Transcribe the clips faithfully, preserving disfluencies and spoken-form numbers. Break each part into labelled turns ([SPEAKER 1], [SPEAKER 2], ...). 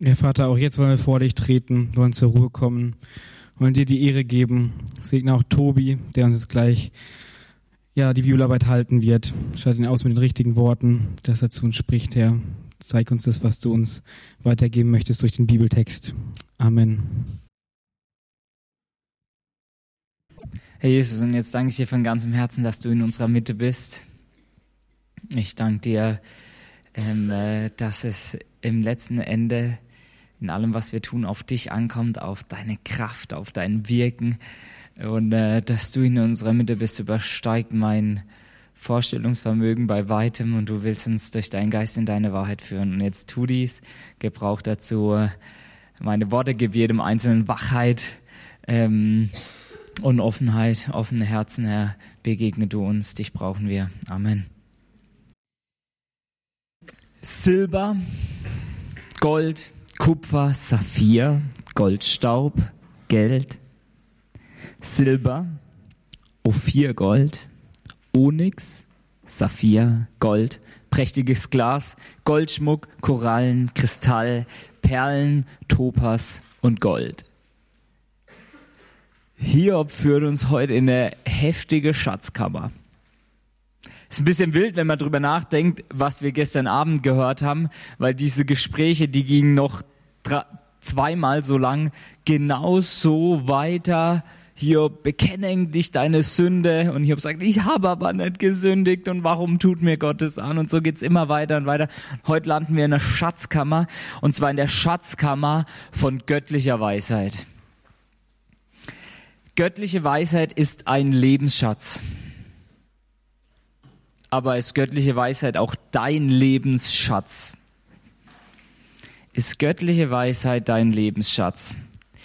[SPEAKER 1] Ja, Vater, auch jetzt wollen wir vor dich treten, wollen zur Ruhe kommen, wollen dir die Ehre geben. Segne auch Tobi, der uns jetzt gleich ja, die Bibelarbeit halten wird. Statt ihn aus mit den richtigen Worten, dass er zu uns spricht, Herr. Zeig uns das, was du uns weitergeben möchtest durch den Bibeltext. Amen.
[SPEAKER 2] Herr Jesus, und jetzt danke ich dir von ganzem Herzen, dass du in unserer Mitte bist. Ich danke dir, ähm, äh, dass es im letzten Ende in allem, was wir tun, auf dich ankommt, auf deine Kraft, auf dein Wirken. Und äh, dass du in unserer Mitte bist, übersteigt mein Vorstellungsvermögen bei weitem. Und du willst uns durch deinen Geist in deine Wahrheit führen. Und jetzt tu dies, gebrauch dazu meine Worte, gib jedem Einzelnen Wachheit ähm, und Offenheit, offene Herzen, Herr. Begegne du uns, dich brauchen wir. Amen. Silber, Gold, Kupfer, Saphir, Goldstaub, Geld, Silber, Ophirgold, Onyx, Saphir, Gold, prächtiges Glas, Goldschmuck, Korallen, Kristall, Perlen, Topas und Gold. Hiob führt uns heute in eine heftige Schatzkammer. Ist ein bisschen wild, wenn man drüber nachdenkt, was wir gestern Abend gehört haben, weil diese Gespräche, die gingen noch dra- zweimal so lang, genauso weiter. Hiob, bekenne endlich deine Sünde. Und Hiob sagt, ich habe aber nicht gesündigt und warum tut mir Gott das an? Und so geht's immer weiter und weiter. Heute landen wir in einer Schatzkammer, und zwar in der Schatzkammer von göttlicher Weisheit. Göttliche Weisheit ist ein Lebensschatz. Aber ist göttliche Weisheit auch dein Lebensschatz? Ist göttliche Weisheit dein Lebensschatz?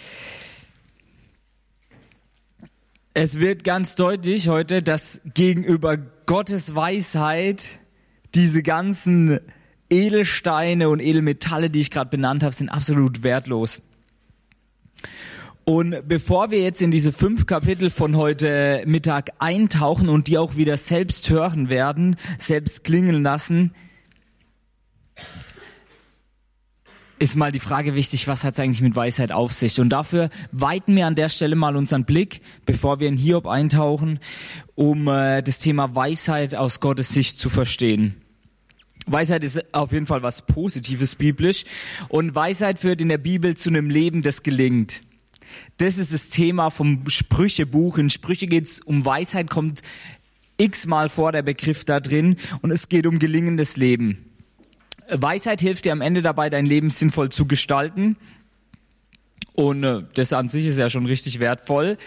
[SPEAKER 2] Es wird ganz deutlich heute, dass gegenüber Gottes Weisheit diese ganzen Edelsteine und Edelmetalle, die ich gerade benannt habe, sind absolut wertlos. Und bevor wir jetzt in diese fünf Kapitel von heute Mittag eintauchen und die auch wieder selbst hören werden, selbst klingeln lassen, ist mal die Frage wichtig, was hat es eigentlich mit Weisheit auf sich? Und dafür weiten wir an der Stelle mal unseren Blick, bevor wir in Hiob eintauchen, um äh, das Thema Weisheit aus Gottes Sicht zu verstehen. Weisheit ist auf jeden Fall was Positives biblisch, und Weisheit führt in der Bibel zu einem Leben, das gelingt. Das ist das Thema vom Sprüchebuch. In Sprüche geht es um Weisheit, kommt x-mal vor der Begriff da drin, und es geht um gelingendes Leben. Weisheit hilft dir am Ende dabei, dein Leben sinnvoll zu gestalten, und äh, das an sich ist ja schon richtig wertvoll.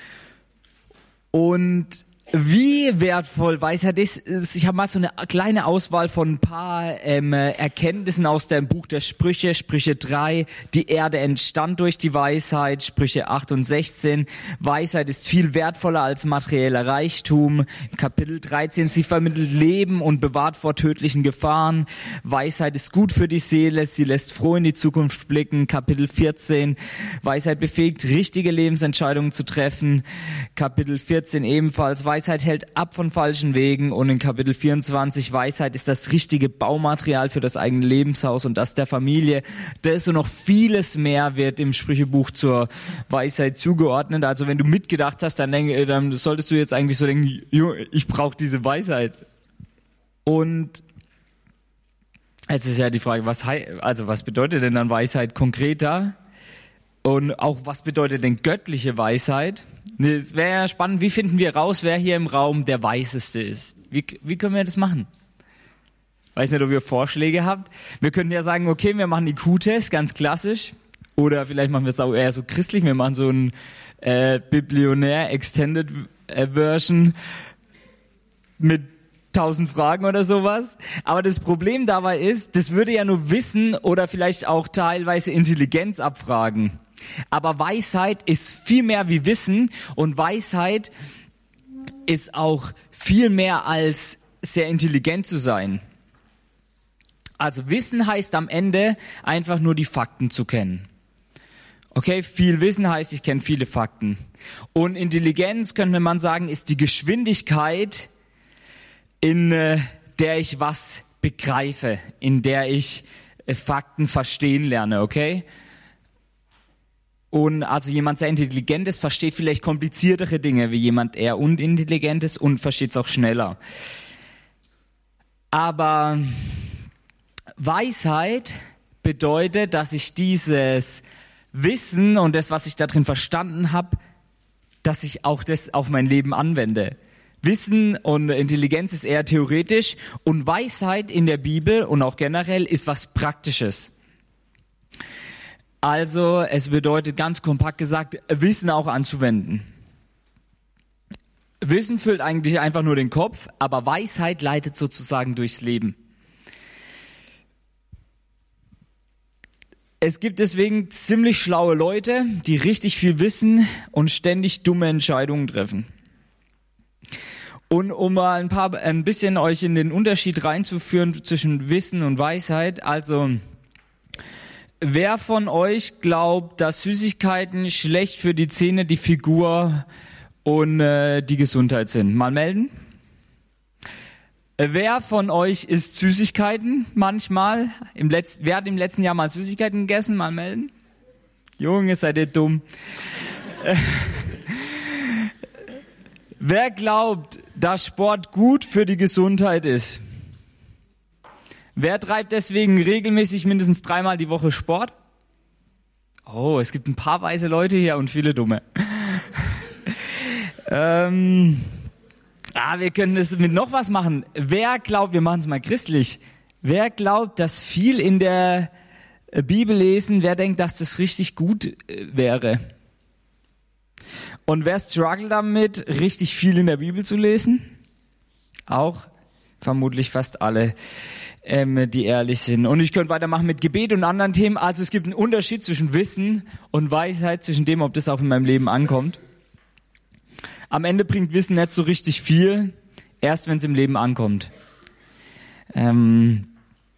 [SPEAKER 2] Und wie wertvoll Weisheit ist, ist ich habe mal so eine kleine Auswahl von ein paar ähm, Erkenntnissen aus dem Buch der Sprüche. Sprüche drei, die Erde entstand durch die Weisheit. Sprüche acht und sechzehn, Weisheit ist viel wertvoller als materieller Reichtum. Kapitel dreizehn, sie vermittelt Leben und bewahrt vor tödlichen Gefahren. Weisheit ist gut für die Seele, sie lässt froh in die Zukunft blicken. Kapitel vierzehn, Weisheit befähigt, richtige Lebensentscheidungen zu treffen. Kapitel vierzehn ebenfalls, Weisheit hält ab von falschen Wegen. Und in Kapitel vierundzwanzig, Weisheit ist das richtige Baumaterial für das eigene Lebenshaus und das der Familie. Das und noch vieles mehr wird im Sprüchebuch zur Weisheit zugeordnet. Also wenn du mitgedacht hast, dann, denk, dann solltest du jetzt eigentlich so denken, ich brauche diese Weisheit. Und jetzt ist ja die Frage, was, also was bedeutet denn dann Weisheit konkreter? Und auch, was bedeutet denn göttliche Weisheit? Es wäre ja spannend, wie finden wir raus, wer hier im Raum der Weiseste ist? Wie, wie können wir das machen? Weiß nicht, ob ihr Vorschläge habt. Wir könnten ja sagen, okay, wir machen die Q-Test, ganz klassisch. Oder vielleicht machen wir es auch eher so christlich. Wir machen so ein äh, Biblionär Extended äh, Version mit tausend Fragen oder sowas. Aber das Problem dabei ist, das würde ja nur Wissen oder vielleicht auch teilweise Intelligenz abfragen. Aber Weisheit ist viel mehr wie Wissen, und Weisheit ist auch viel mehr als sehr intelligent zu sein. Also Wissen heißt am Ende einfach nur die Fakten zu kennen. Okay, viel Wissen heißt, ich kenne viele Fakten. Und Intelligenz, könnte man sagen, ist die Geschwindigkeit, in der ich was begreife, in der ich äh, Fakten verstehen lerne, okay? Und also jemand sehr intelligent ist, versteht vielleicht kompliziertere Dinge wie jemand eher unintelligent ist und versteht es auch schneller. Aber Weisheit bedeutet, dass ich dieses Wissen und das, was ich da drin verstanden habe, dass ich auch das auf mein Leben anwende. Wissen und Intelligenz ist eher theoretisch und Weisheit in der Bibel und auch generell ist was Praktisches. Also es bedeutet ganz kompakt gesagt, Wissen auch anzuwenden. Wissen füllt eigentlich einfach nur den Kopf, aber Weisheit leitet sozusagen durchs Leben. Es gibt deswegen ziemlich schlaue Leute, die richtig viel wissen und ständig dumme Entscheidungen treffen. Und um mal ein paar, ein bisschen euch in den Unterschied reinzuführen zwischen Wissen und Weisheit, also wer von euch glaubt, dass Süßigkeiten schlecht für die Zähne, die Figur und äh, die Gesundheit sind? Mal melden. Wer von euch isst Süßigkeiten manchmal? Im Letz- wer hat im letzten Jahr mal Süßigkeiten gegessen? Mal melden. Junge, seid ihr dumm. Wer glaubt, dass Sport gut für die Gesundheit ist? Wer treibt deswegen regelmäßig mindestens dreimal die Woche Sport? Oh, es gibt ein paar weise Leute hier und viele dumme. ähm, ah, wir können das mit noch was machen. Wer glaubt, wir machen es mal christlich. Wer glaubt, dass viel in der Bibel lesen, wer denkt, dass das richtig gut wäre? Und wer struggelt damit, richtig viel in der Bibel zu lesen? Auch vermutlich fast alle, ähm, die ehrlich sind. Und ich könnte weitermachen mit Gebet und anderen Themen. Also es gibt einen Unterschied zwischen Wissen und Weisheit, zwischen dem, ob das auch in meinem Leben ankommt. Am Ende bringt Wissen nicht so richtig viel, erst wenn es im Leben ankommt. Ähm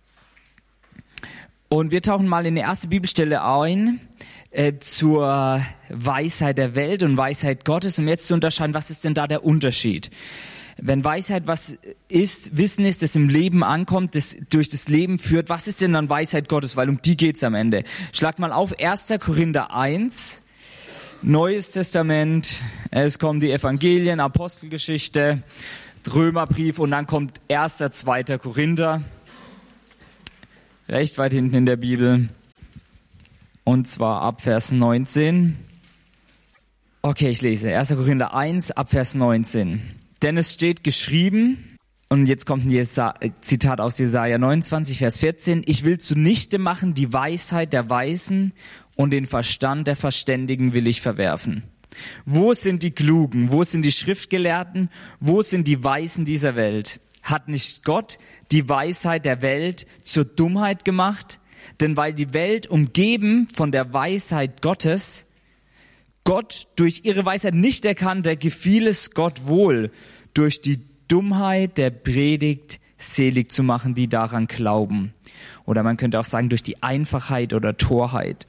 [SPEAKER 2] und wir tauchen mal in die erste Bibelstelle ein, äh, zur Weisheit der Welt und Weisheit Gottes, um jetzt zu unterscheiden, was ist denn da der Unterschied? Wenn Weisheit was ist, Wissen ist, das im Leben ankommt, das durch das Leben führt, was ist denn dann Weisheit Gottes? Weil um die geht's am Ende. Schlag mal auf, erster Korinther eins, Neues Testament, es kommen die Evangelien, Apostelgeschichte, Römerbrief und dann kommt erster, zweiter Korinther, recht weit hinten in der Bibel, und zwar ab Vers neunzehn. Okay, ich lese, erster Korinther eins, ab Vers neunzehn. Denn es steht geschrieben, und jetzt kommt ein Jesa- Zitat aus Jesaja neunundzwanzig, Vers vierzehn, ich will zunichte machen die Weisheit der Weisen und den Verstand der Verständigen will ich verwerfen. Wo sind die Klugen? Wo sind die Schriftgelehrten? Wo sind die Weisen dieser Welt? Hat nicht Gott die Weisheit der Welt zur Dummheit gemacht? Denn weil die Welt umgeben von der Weisheit Gottes, Gott durch ihre Weisheit nicht erkannte, gefiel es Gott wohl, durch die Dummheit der Predigt selig zu machen, die daran glauben. Oder man könnte auch sagen, durch die Einfachheit oder Torheit.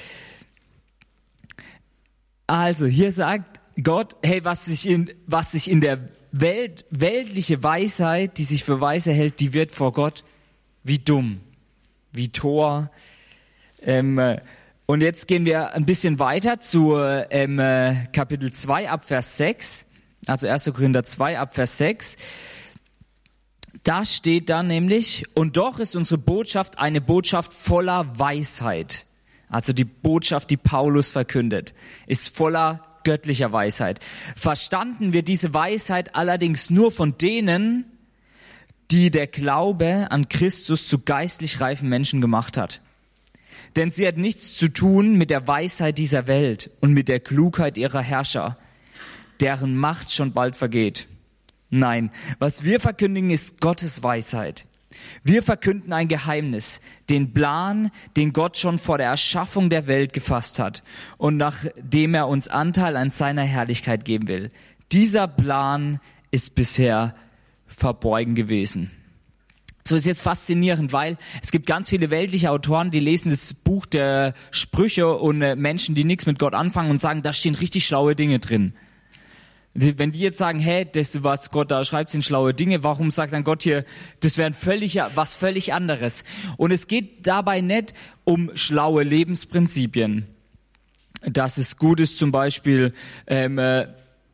[SPEAKER 2] Also hier sagt Gott, hey, was sich in, was sich in der Welt, weltliche Weisheit, die sich für weise hält, die wird vor Gott wie dumm, wie Tor. Ähm, und jetzt gehen wir ein bisschen weiter zu ähm, Kapitel zwei ab Vers sechs, also erster Korinther zwei ab Vers sechs. Da steht dann nämlich, und doch ist unsere Botschaft eine Botschaft voller Weisheit. Also die Botschaft, die Paulus verkündet, ist voller göttlicher Weisheit. Verstanden wird diese Weisheit allerdings nur von denen, die der Glaube an Christus zu geistlich reifen Menschen gemacht hat. Denn sie hat nichts zu tun mit der Weisheit dieser Welt und mit der Klugheit ihrer Herrscher, deren Macht schon bald vergeht. Nein, was wir verkündigen, ist Gottes Weisheit. Wir verkünden ein Geheimnis, den Plan, den Gott schon vor der Erschaffung der Welt gefasst hat und nachdem er uns Anteil an seiner Herrlichkeit geben will. Dieser Plan ist bisher verborgen gewesen. So ist jetzt faszinierend, weil es gibt ganz viele weltliche Autoren, die lesen das Buch der Sprüche und Menschen, die nichts mit Gott anfangen und sagen, da stehen richtig schlaue Dinge drin. Wenn die jetzt sagen, hey, das, was Gott da schreibt, sind schlaue Dinge, warum sagt dann Gott hier, das wäre ein völlig, was völlig anderes? Und es geht dabei nicht um schlaue Lebensprinzipien. Dass es gut ist, zum Beispiel ähm, äh,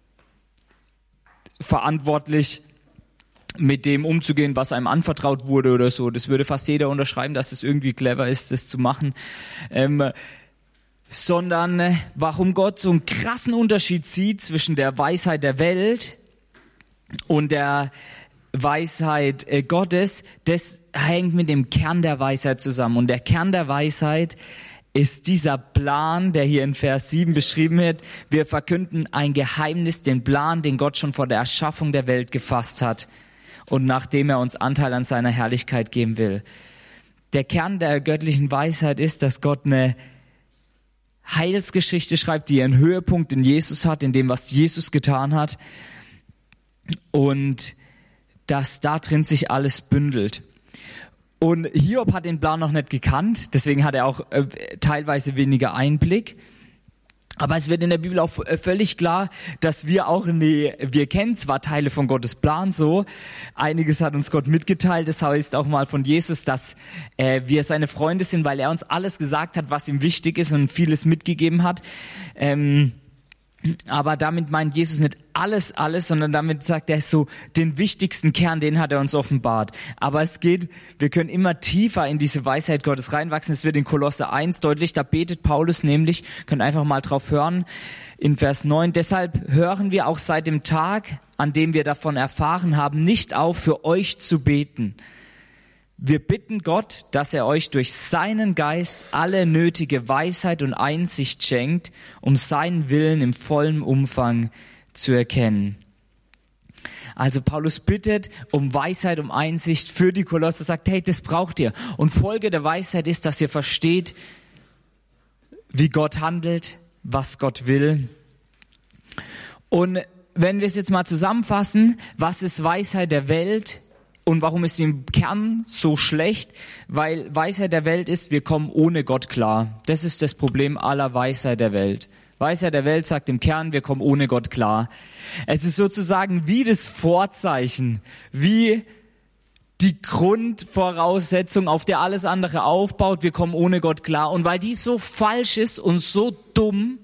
[SPEAKER 2] verantwortlich mit dem umzugehen, was einem anvertraut wurde oder so. Das würde fast jeder unterschreiben, dass es irgendwie clever ist, das zu machen. Ähm, sondern äh, warum Gott so einen krassen Unterschied sieht zwischen der Weisheit der Welt und der Weisheit äh, Gottes, das hängt mit dem Kern der Weisheit zusammen. Und der Kern der Weisheit ist dieser Plan, der hier in Vers sieben beschrieben wird. Wir verkünden ein Geheimnis, den Plan, den Gott schon vor der Erschaffung der Welt gefasst hat und nachdem er uns Anteil an seiner Herrlichkeit geben will. Der Kern der göttlichen Weisheit ist, dass Gott eine Heilsgeschichte schreibt, die einen Höhepunkt in Jesus hat, in dem, was Jesus getan hat, und dass da drin sich alles bündelt. Und Hiob hat den Plan noch nicht gekannt, deswegen hat er auch äh, teilweise weniger Einblick. Aber es wird in der Bibel auch äh, völlig klar, dass wir auch, nee, wir kennen zwar Teile von Gottes Plan so, einiges hat uns Gott mitgeteilt, das heißt auch mal von Jesus, dass äh, wir seine Freunde sind, weil er uns alles gesagt hat, was ihm wichtig ist und vieles mitgegeben hat. Ähm, Aber damit meint Jesus nicht alles, alles, sondern damit sagt er so, den wichtigsten Kern, den hat er uns offenbart. Aber es geht, wir können immer tiefer in diese Weisheit Gottes reinwachsen. Es wird in Kolosser eins deutlich, da betet Paulus nämlich, könnt einfach mal drauf hören, in Vers neun. Deshalb hören wir auch seit dem Tag, an dem wir davon erfahren haben, nicht auf, für euch zu beten. Wir bitten Gott, dass er euch durch seinen Geist alle nötige Weisheit und Einsicht schenkt, um seinen Willen im vollen Umfang zu erkennen. Also Paulus bittet um Weisheit, um Einsicht für die Kolosser, sagt, hey, das braucht ihr. Und Folge der Weisheit ist, dass ihr versteht, wie Gott handelt, was Gott will. Und wenn wir es jetzt mal zusammenfassen, was ist Weisheit der Welt? Und warum ist sie im Kern so schlecht? Weil Weisheit der Welt ist, wir kommen ohne Gott klar. Das ist das Problem aller Weisheit der Welt. Weisheit der Welt sagt im Kern, wir kommen ohne Gott klar. Es ist sozusagen wie das Vorzeichen, wie die Grundvoraussetzung, auf der alles andere aufbaut, wir kommen ohne Gott klar. Und weil die so falsch ist und so dumm,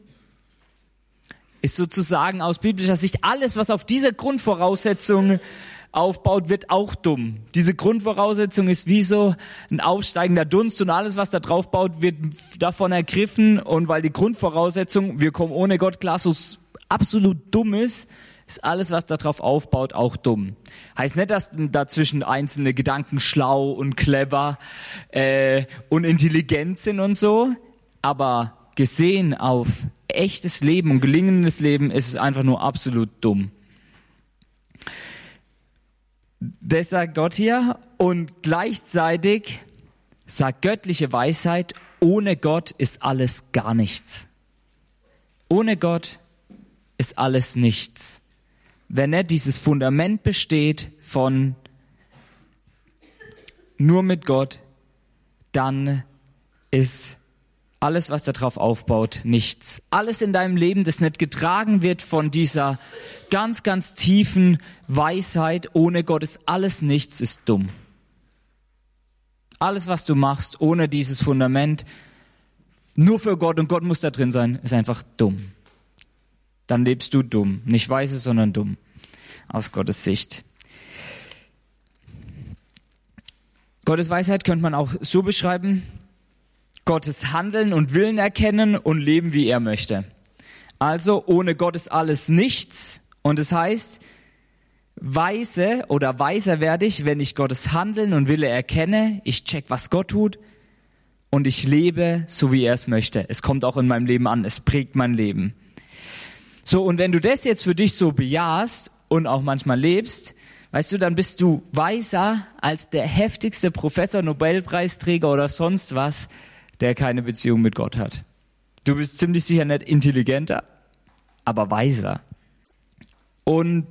[SPEAKER 2] ist sozusagen aus biblischer Sicht alles, was auf dieser Grundvoraussetzung aufbaut, wird auch dumm. Diese Grundvoraussetzung ist wie so ein aufsteigender Dunst und alles, was da drauf baut, wird davon ergriffen. Und weil die Grundvoraussetzung, wir kommen ohne Gott klar, so absolut dumm ist, ist alles, was da drauf aufbaut, auch dumm. Heißt nicht, dass dazwischen einzelne Gedanken schlau und clever äh, und intelligent sind und so, aber gesehen auf echtes Leben und gelingendes Leben ist es einfach nur absolut dumm. Das sagt Gott hier, und gleichzeitig sagt göttliche Weisheit, ohne Gott ist alles gar nichts. Ohne Gott ist alles nichts. Wenn nicht dieses Fundament besteht von nur mit Gott, dann ist alles, was darauf aufbaut, nichts. Alles in deinem Leben, das nicht getragen wird von dieser ganz, ganz tiefen Weisheit, ohne Gott ist alles nichts, ist dumm. Alles, was du machst, ohne dieses Fundament, nur für Gott und Gott muss da drin sein, ist einfach dumm. Dann lebst du dumm. Nicht weise, sondern dumm. Aus Gottes Sicht. Gottes Weisheit könnte man auch so beschreiben: Gottes Handeln und Willen erkennen und leben, wie er möchte. Also ohne Gott ist alles nichts. Und es heißt, weise oder weiser werde ich, wenn ich Gottes Handeln und Wille erkenne. Ich check, was Gott tut, und ich lebe, so wie er es möchte. Es kommt auch in meinem Leben an. Es prägt mein Leben. So, und wenn du das jetzt für dich so bejahst und auch manchmal lebst, weißt du, dann bist du weiser als der heftigste Professor, Nobelpreisträger oder sonst was, der keine Beziehung mit Gott hat. Du bist ziemlich sicher nicht intelligenter, aber weiser. Und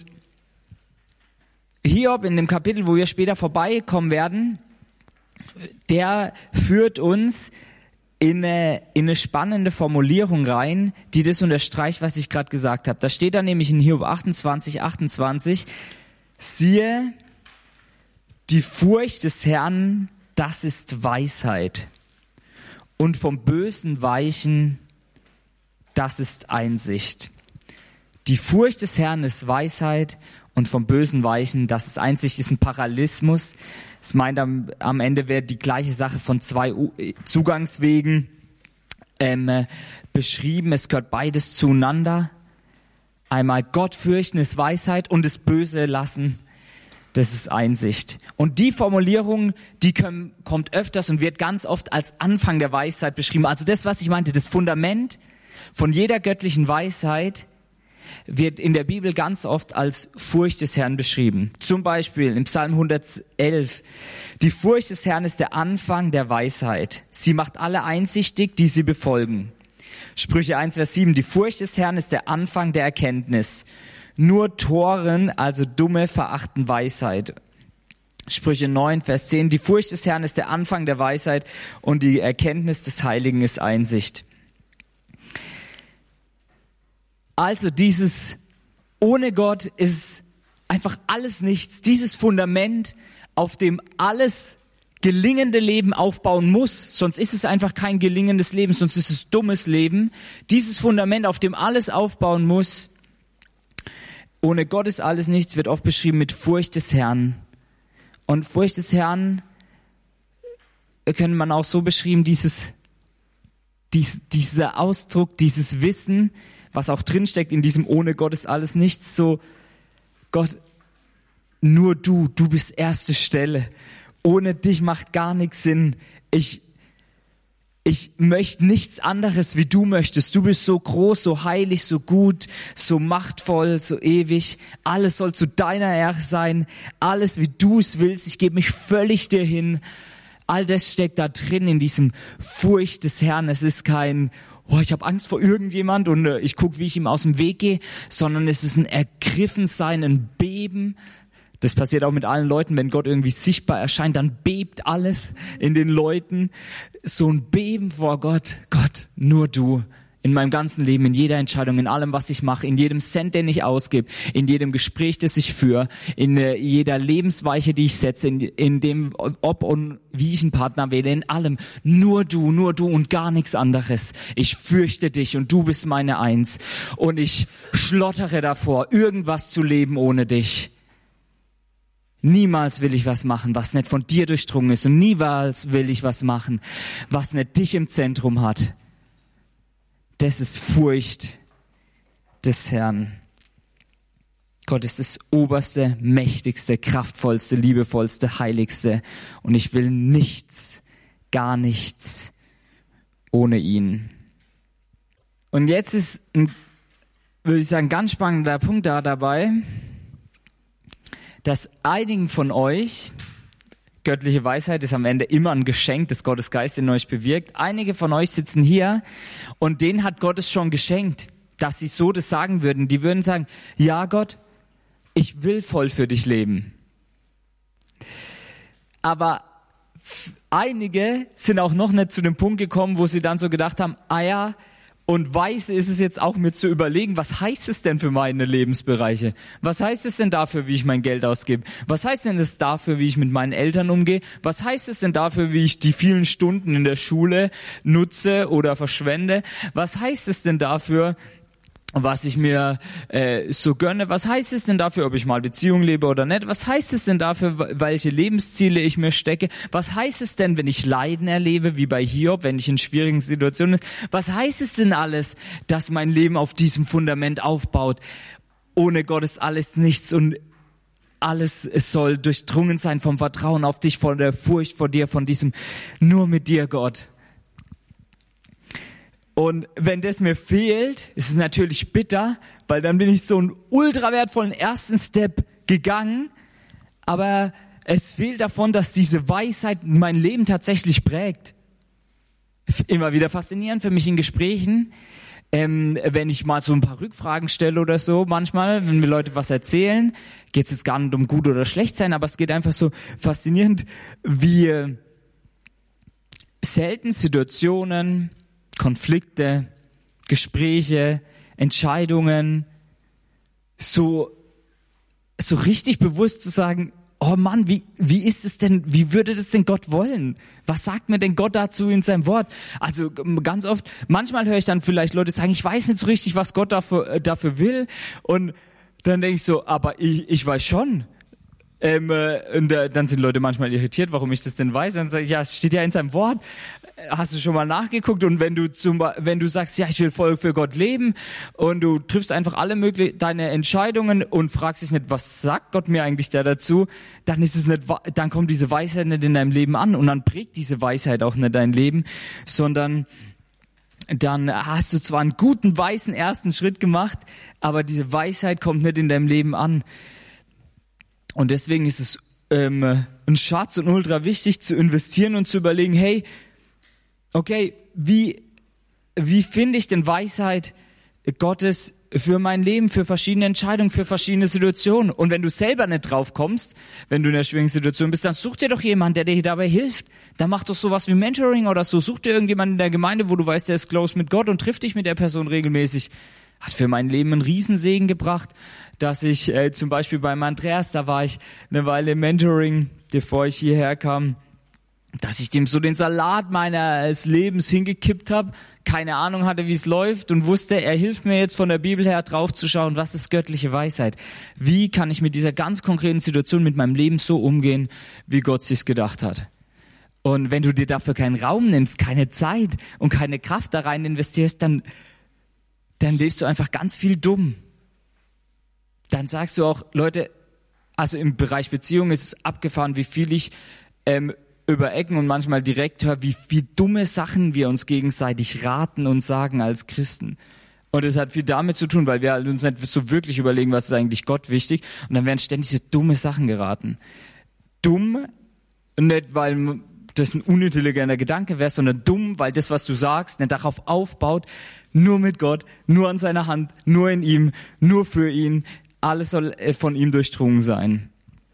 [SPEAKER 2] Hiob in dem Kapitel, wo wir später vorbeikommen werden, der führt uns in eine, in eine spannende Formulierung rein, die das unterstreicht, was ich gerade gesagt habe. Da steht da nämlich in Hiob achtundzwanzig, achtundzwanzig, siehe, die Furcht des Herrn, das ist Weisheit. Und vom Bösen weichen, das ist Einsicht. Die Furcht des Herrn ist Weisheit und vom Bösen weichen, das ist Einsicht, ist ein Parallelismus. Das meint am, am Ende wird die gleiche Sache von zwei Zugangswegen ähm, äh, beschrieben. Es gehört beides zueinander. Einmal Gott fürchten ist Weisheit und das Böse lassen, das ist Einsicht. Und die Formulierung, die können, kommt öfters und wird ganz oft als Anfang der Weisheit beschrieben. Also das, was ich meinte, das Fundament von jeder göttlichen Weisheit wird in der Bibel ganz oft als Furcht des Herrn beschrieben. Zum Beispiel im Psalm hundertelf. Die Furcht des Herrn ist der Anfang der Weisheit. Sie macht alle einsichtig, die sie befolgen. Sprüche eins, Vers sieben. Die Furcht des Herrn ist der Anfang der Erkenntnis. Nur Toren, also Dumme, verachten Weisheit. Sprüche neun, Vers zehn. Die Furcht des Herrn ist der Anfang der Weisheit und die Erkenntnis des Heiligen ist Einsicht. Also dieses ohne Gott ist einfach alles nichts. Dieses Fundament, auf dem alles gelingende Leben aufbauen muss, sonst ist es einfach kein gelingendes Leben, sonst ist es dummes Leben. Dieses Fundament, auf dem alles aufbauen muss, ohne Gott ist alles nichts, wird oft beschrieben mit Furcht des Herrn. Und Furcht des Herrn können man auch so beschreiben, dieses, dies, dieser Ausdruck, dieses Wissen, was auch drinsteckt in diesem ohne Gott ist alles nichts, so Gott, nur du, du bist erste Stelle. Ohne dich macht gar nichts Sinn. Ich, ich möchte nichts anderes, wie du möchtest. Du bist so groß, so heilig, so gut, so machtvoll, so ewig. Alles soll zu deiner Ehre sein. Alles, wie du es willst. Ich gebe mich völlig dir hin. All das steckt da drin in diesem Furcht des Herrn. Es ist kein oh, ich habe Angst vor irgendjemand und äh, ich gucke, wie ich ihm aus dem Weg gehe, sondern es ist ein Ergriffensein, ein Beben. Das passiert auch mit allen Leuten, wenn Gott irgendwie sichtbar erscheint, dann bebt alles in den Leuten. So ein Beben vor Gott. Gott, nur du. In meinem ganzen Leben, in jeder Entscheidung, in allem, was ich mache, in jedem Cent, den ich ausgebe, in jedem Gespräch, das ich führe, in äh, jeder Lebensweiche, die ich setze, in, in dem, ob und wie ich einen Partner wähle, in allem. Nur du, nur du und gar nichts anderes. Ich fürchte dich und du bist meine Eins. Und ich schlottere davor, irgendwas zu leben ohne dich. Niemals will ich was machen, was nicht von dir durchdrungen ist. Und niemals will ich was machen, was nicht dich im Zentrum hat. Das ist Furcht des Herrn. Gott ist das oberste, mächtigste, kraftvollste, liebevollste, heiligste. Und ich will nichts, gar nichts ohne ihn. Und jetzt ist, ein, würde ich sagen, ein ganz spannender Punkt da dabei, dass einigen von euch, göttliche Weisheit ist am Ende immer ein Geschenk, das Gottes Geist in euch bewirkt. Einige von euch sitzen hier und denen hat Gott es schon geschenkt, dass sie so das sagen würden. Die würden sagen, ja Gott, ich will voll für dich leben. Aber einige sind auch noch nicht zu dem Punkt gekommen, wo sie dann so gedacht haben, ah ja, und weise ist es jetzt auch mir zu überlegen, was heißt es denn für meine Lebensbereiche? Was heißt es denn dafür, wie ich mein Geld ausgebe? Was heißt denn das dafür, wie ich mit meinen Eltern umgehe? Was heißt es denn dafür, wie ich die vielen Stunden in der Schule nutze oder verschwende? Was heißt es denn dafür, was ich mir äh, so gönne? Was heißt es denn dafür, ob ich mal Beziehung lebe oder nicht? Was heißt es denn dafür, welche Lebensziele ich mir stecke? Was heißt es denn, wenn ich Leiden erlebe, wie bei Hiob, wenn ich in schwierigen Situationen bin? Was heißt es denn alles, dass mein Leben auf diesem Fundament aufbaut? Ohne Gott ist alles nichts und alles, es soll durchdrungen sein vom Vertrauen auf dich, von der Furcht vor dir, von diesem nur mit dir, Gott. Und wenn das mir fehlt, ist es natürlich bitter, weil dann bin ich so einen ultra wertvollen ersten Step gegangen, aber es fehlt davon, dass diese Weisheit mein Leben tatsächlich prägt. Immer wieder faszinierend für mich in Gesprächen, ähm, wenn ich mal so ein paar Rückfragen stelle oder so, manchmal, wenn mir Leute was erzählen, geht es jetzt gar nicht um gut oder schlecht sein, aber es geht einfach so faszinierend, wie selten Situationen, Konflikte, Gespräche, Entscheidungen so, so richtig bewusst zu sagen, oh Mann, wie, wie ist es denn, wie würde das denn Gott wollen? Was sagt mir denn Gott dazu in seinem Wort? Also ganz oft, manchmal höre ich dann vielleicht Leute sagen, ich weiß nicht so richtig, was Gott dafür, dafür will. Und dann denke ich so, aber ich, ich weiß schon. Ähm, äh, und äh, dann sind Leute manchmal irritiert, warum ich das denn weiß. Dann sage ich, ja, es steht ja in seinem Wort. Hast du schon mal nachgeguckt? Und wenn du zum, wenn du sagst, ja, ich will voll für Gott leben und du triffst einfach alle möglichen deine Entscheidungen und fragst dich nicht, was sagt Gott mir eigentlich da dazu, dann ist es nicht, dann kommt diese Weisheit nicht in deinem Leben an und dann prägt diese Weisheit auch nicht dein Leben, sondern dann hast du zwar einen guten, weisen ersten Schritt gemacht, aber diese Weisheit kommt nicht in deinem Leben an. Und deswegen ist es ähm, ein Schatz und ultra wichtig zu investieren und zu überlegen, hey, okay, wie, wie finde ich denn Weisheit Gottes für mein Leben, für verschiedene Entscheidungen, für verschiedene Situationen? Und wenn du selber nicht drauf kommst, wenn du in einer schwierigen Situation bist, dann such dir doch jemanden, der dir dabei hilft. Dann mach doch sowas wie Mentoring oder so. Such dir irgendjemanden in der Gemeinde, wo du weißt, der ist close mit Gott und triff dich mit der Person regelmäßig. Hat für mein Leben einen Riesensegen gebracht, dass ich äh, zum Beispiel beim Andreas, da war ich eine Weile im Mentoring, bevor ich hierher kam, dass ich dem so den Salat meines Lebens hingekippt habe, keine Ahnung hatte, wie es läuft und wusste, er hilft mir jetzt von der Bibel her draufzuschauen, was ist göttliche Weisheit? Wie kann ich mit dieser ganz konkreten Situation mit meinem Leben so umgehen, wie Gott sich's gedacht hat? Und wenn du dir dafür keinen Raum nimmst, keine Zeit und keine Kraft da rein investierst, dann, dann lebst du einfach ganz viel dumm. Dann sagst du auch, Leute, also im Bereich Beziehung ist es abgefahren, wie viel ich ähm, über Ecken und manchmal direkt höre, wie viel dumme Sachen wir uns gegenseitig raten und sagen als Christen. Und es hat viel damit zu tun, weil wir uns nicht so wirklich überlegen, was ist eigentlich Gott wichtig. Und dann werden ständig so dumme Sachen geraten. Dumm, nicht weil das ein unintelligenter Gedanke wäre, sondern dumm, weil das, was du sagst, nicht darauf aufbaut, nur mit Gott, nur an seiner Hand, nur in ihm, nur für ihn. Alles soll von ihm durchdrungen sein.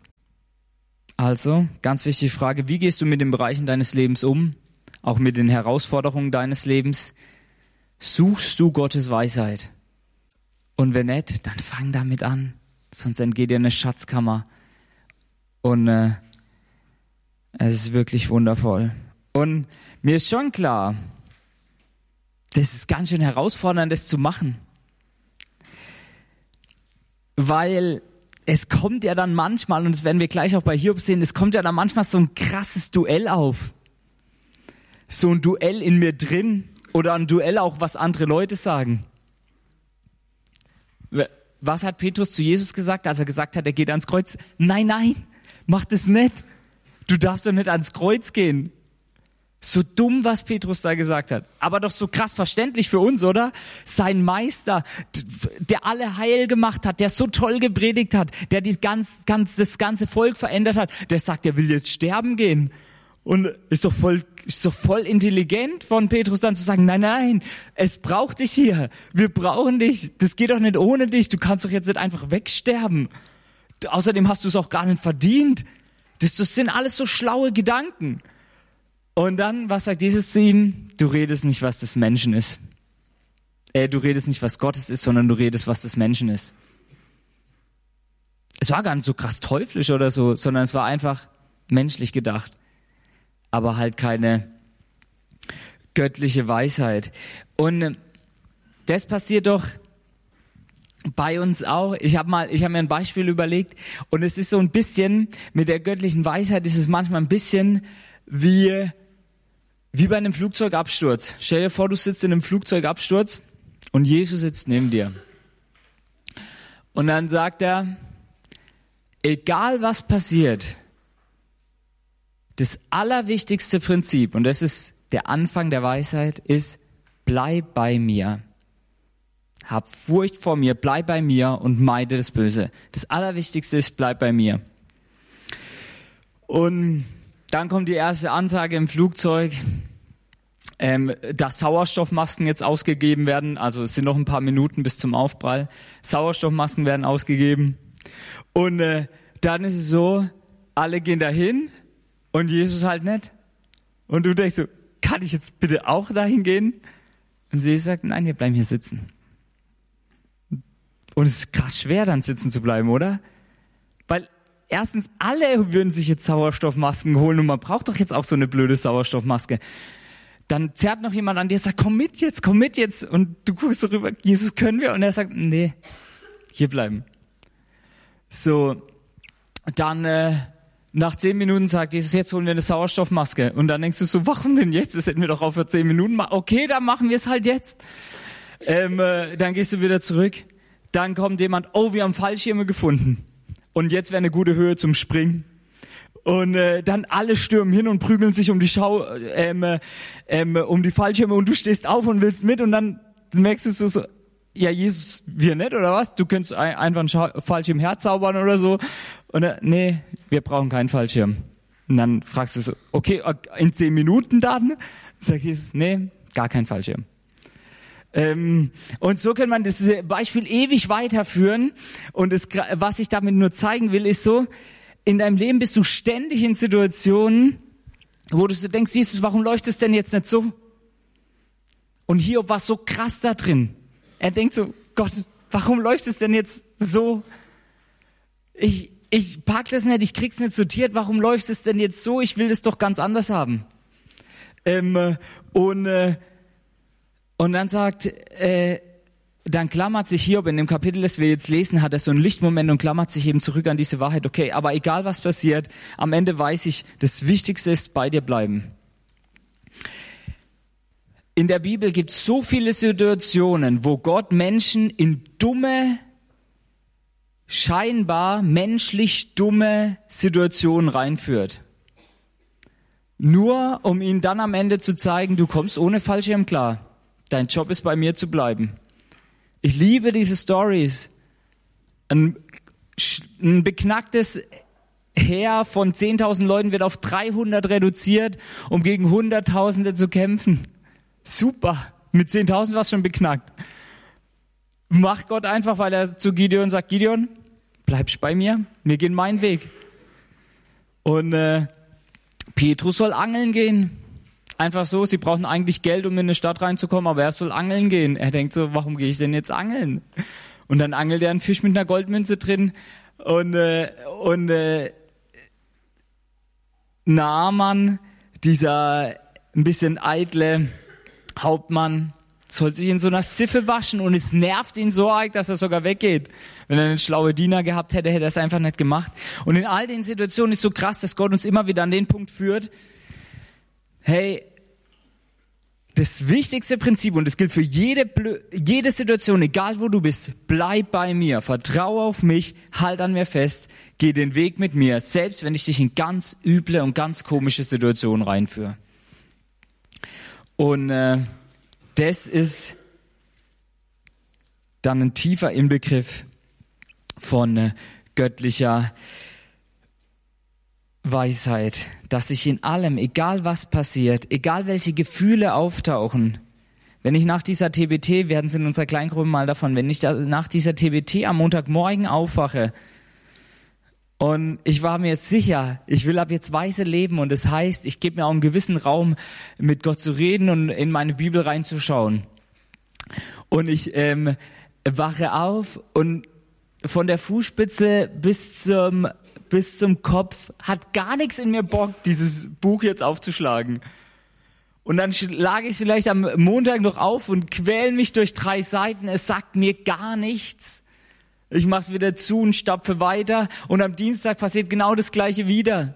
[SPEAKER 2] Also, ganz wichtige Frage, wie gehst du mit den Bereichen deines Lebens um? Auch mit den Herausforderungen deines Lebens? Suchst du Gottes Weisheit? Und wenn nicht, dann fang damit an. Sonst entgeht dir eine Schatzkammer. Und äh, es ist wirklich wundervoll. Und mir ist schon klar, das ist ganz schön herausfordernd, das zu machen. Weil es kommt ja dann manchmal, und das werden wir gleich auch bei Hiob sehen, es kommt ja dann manchmal so ein krasses Duell auf. So ein Duell in mir drin oder ein Duell auch, was andere Leute sagen. Was hat Petrus zu Jesus gesagt, als er gesagt hat, er geht ans Kreuz? Nein, nein, mach das nicht. Du darfst doch nicht ans Kreuz gehen. So dumm, was Petrus da gesagt hat. Aber doch so krass verständlich für uns, oder? Sein Meister, der alle heil gemacht hat, der so toll gepredigt hat, der die ganz, ganz, das ganze Volk verändert hat, der sagt, er will jetzt sterben gehen. Und ist doch voll, ist doch voll intelligent von Petrus dann zu sagen, nein, nein, es braucht dich hier. Wir brauchen dich. Das geht doch nicht ohne dich. Du kannst doch jetzt nicht einfach wegsterben. Außerdem hast du es auch gar nicht verdient. Das, das sind alles so schlaue Gedanken. Und dann, was sagt Jesus zu ihm? Du redest nicht, was des Menschen ist. Äh, du redest nicht, was Gottes ist, sondern du redest, was des Menschen ist. Es war gar nicht so krass teuflisch oder so, sondern es war einfach menschlich gedacht. Aber halt keine göttliche Weisheit. Und das passiert doch bei uns auch. Ich habe mal, ich habe mir ein Beispiel überlegt und es ist so ein bisschen, mit der göttlichen Weisheit ist es manchmal ein bisschen wie Wie bei einem Flugzeugabsturz. Stell dir vor, du sitzt in einem Flugzeugabsturz und Jesus sitzt neben dir. Und dann sagt er, egal was passiert, das allerwichtigste Prinzip, und das ist der Anfang der Weisheit, ist, bleib bei mir. Hab Furcht vor mir, bleib bei mir und meide das Böse. Das allerwichtigste ist, bleib bei mir. Und dann kommt die erste Ansage im Flugzeug, ähm, dass Sauerstoffmasken jetzt ausgegeben werden. Also es sind noch ein paar Minuten bis zum Aufprall. Sauerstoffmasken werden ausgegeben. Und äh, dann ist es so, alle gehen dahin und Jesus halt nicht. Und du denkst so, kann ich jetzt bitte auch dahin gehen? Und sie sagt, nein, wir bleiben hier sitzen. Und es ist krass schwer, dann sitzen zu bleiben, oder? Weil erstens, alle würden sich jetzt Sauerstoffmasken holen und man braucht doch jetzt auch so eine blöde Sauerstoffmaske. Dann zerrt noch jemand an dir und sagt, komm mit jetzt, komm mit jetzt. Und du guckst so rüber, Jesus, können wir? Und er sagt, nee, hier bleiben. So, dann äh, nach zehn Minuten sagt Jesus, jetzt holen wir eine Sauerstoffmaske. Und dann denkst du so, warum denn jetzt? Das hätten wir doch auch für zehn Minuten machen. Okay, dann machen wir es halt jetzt. Ähm, äh, dann gehst du wieder zurück. Dann kommt jemand, oh, wir haben Fallschirme gefunden. Und jetzt wäre eine gute Höhe zum Springen. Und äh, dann alle stürmen hin und prügeln sich um die Schau, ähm, ähm, um die Fallschirme und du stehst auf und willst mit und dann merkst du so, so ja Jesus, wir nicht oder was? Du könntest ein, einfach einen Schau- Fallschirm herzaubern oder so. Und äh, nee, wir brauchen keinen Fallschirm. Und dann fragst du so, okay, in zehn Minuten dann? Sagt Jesus, nee, gar kein Fallschirm. Ähm, und so kann man das Beispiel ewig weiterführen. Und das, was ich damit nur zeigen will, ist so, in deinem Leben bist du ständig in Situationen, wo du so denkst, Jesus, warum läuft es denn jetzt nicht so? Und Hiob war so krass da drin. Er denkt so, Gott, warum läuft es denn jetzt so? Ich, ich pack das nicht, ich krieg's nicht sortiert, warum läuft es denn jetzt so? Ich will das doch ganz anders haben. Ähm, und, äh, und dann sagt, äh, dann klammert sich Hiob in dem Kapitel, das wir jetzt lesen, hat er so einen Lichtmoment und klammert sich eben zurück an diese Wahrheit. Okay, aber egal was passiert, am Ende weiß ich, das Wichtigste ist, bei dir bleiben. In der Bibel gibt es so viele Situationen, wo Gott Menschen in dumme, scheinbar menschlich dumme Situationen reinführt. Nur um ihnen dann am Ende zu zeigen, du kommst ohne Fallschirm klar. Dein Job ist bei mir zu bleiben. Ich liebe diese Stories. Ein, ein beknacktes Heer von zehntausend Leuten wird auf dreihundert reduziert, um gegen Hunderttausende zu kämpfen. Super. Mit zehntausend war es schon beknackt. Macht Gott einfach, weil er zu Gideon sagt, Gideon, bleibst bei mir, wir gehen meinen Weg. Und äh, Petrus soll angeln gehen. Einfach so, sie brauchen eigentlich Geld, um in eine Stadt reinzukommen, aber er soll angeln gehen. Er denkt so, warum gehe ich denn jetzt angeln? Und dann angelt er einen Fisch mit einer Goldmünze drin und, äh, und äh, Naaman, dieser ein bisschen eitle Hauptmann, soll sich in so einer Siffe waschen und es nervt ihn so arg, dass er sogar weggeht. Wenn er einen schlauen Diener gehabt hätte, hätte er es einfach nicht gemacht. Und in all den Situationen ist so krass, dass Gott uns immer wieder an den Punkt führt, hey, das wichtigste Prinzip, und das gilt für jede, jede Situation, egal wo du bist, bleib bei mir, vertraue auf mich, halt an mir fest, geh den Weg mit mir, selbst wenn ich dich in ganz üble und ganz komische Situationen reinführe. Und äh, das ist dann ein tiefer Inbegriff von äh, göttlicher Weisheit, dass ich in allem, egal was passiert, egal welche Gefühle auftauchen, wenn ich nach dieser T B T, wir hatten es in unserer Kleingruppe mal davon, wenn ich da nach dieser T B T am Montagmorgen aufwache und ich war mir sicher, ich will ab jetzt weise leben und das heißt, ich gebe mir auch einen gewissen Raum, mit Gott zu reden und in meine Bibel reinzuschauen. Und ich ähm, wache auf und von der Fußspitze bis zum bis zum Kopf hat gar nichts in mir Bock, dieses Buch jetzt aufzuschlagen. Und dann schlage ich vielleicht am Montag noch auf und quäle mich durch drei Seiten. Es sagt mir gar nichts. Ich mache es wieder zu und stapfe weiter. Und am Dienstag passiert genau das Gleiche wieder.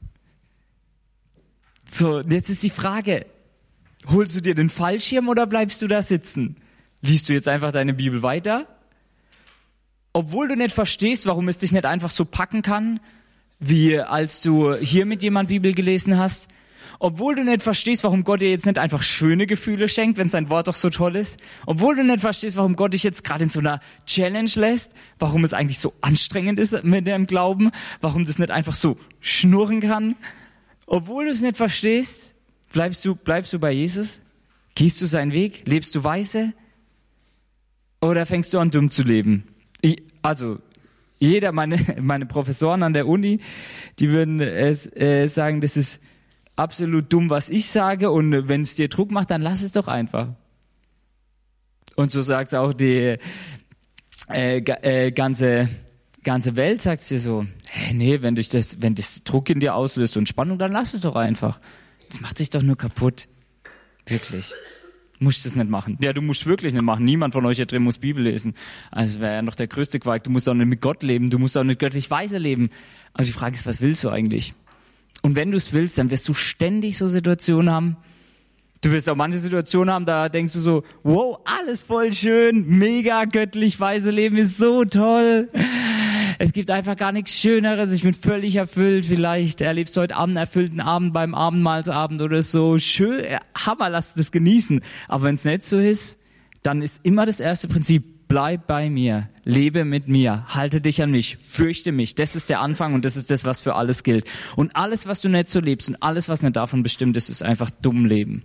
[SPEAKER 2] So, jetzt ist die Frage, holst du dir den Fallschirm oder bleibst du da sitzen? Liest du jetzt einfach deine Bibel weiter? Obwohl du nicht verstehst, warum es dich nicht einfach so packen kann, wie als du hier mit jemand Bibel gelesen hast. Obwohl du nicht verstehst, warum Gott dir jetzt nicht einfach schöne Gefühle schenkt, wenn sein Wort doch so toll ist. Obwohl du nicht verstehst, warum Gott dich jetzt gerade in so einer Challenge lässt. Warum es eigentlich so anstrengend ist mit dem Glauben. Warum das nicht einfach so schnurren kann. Obwohl du es nicht verstehst, bleibst du, bleibst du bei Jesus? Gehst du seinen Weg? Lebst du weise? Oder fängst du an, dumm zu leben? Ich, also, jeder, meine, meine Professoren an der Uni, die würden äh, äh, sagen, das ist absolut dumm, was ich sage, und wenn es dir Druck macht, dann lass es doch einfach. Und so sagt auch die äh, äh, ganze ganze Welt, sagt dir so, hey, nee, wenn dich das, wenn das Druck in dir auslöst und Spannung, dann lass es doch einfach. Das macht dich doch nur kaputt. Wirklich. Du musst das nicht machen. Ja, du musst wirklich nicht machen. Niemand von euch hier drin muss Bibel lesen. Also wäre ja noch der größte Quark. Du musst auch nicht mit Gott leben. Du musst auch nicht göttlich weise leben. Aber die Frage ist, was willst du eigentlich? Und wenn du es willst, dann wirst du ständig so Situationen haben. Du wirst auch manche Situationen haben, da denkst du so, wow, alles voll schön, mega göttlich weise Leben ist so toll. Es gibt einfach gar nichts Schöneres. Ich bin völlig erfüllt. Vielleicht erlebst du heute Abend einen erfüllten Abend beim Abendmahlsabend oder so. Schön, Hammer, lass das genießen. Aber wenn es nicht so ist, dann ist immer das erste Prinzip, bleib bei mir, lebe mit mir, halte dich an mich, fürchte mich. Das ist der Anfang und das ist das, was für alles gilt. Und alles, was du nicht so lebst und alles, was nicht davon bestimmt ist, ist einfach dumm leben.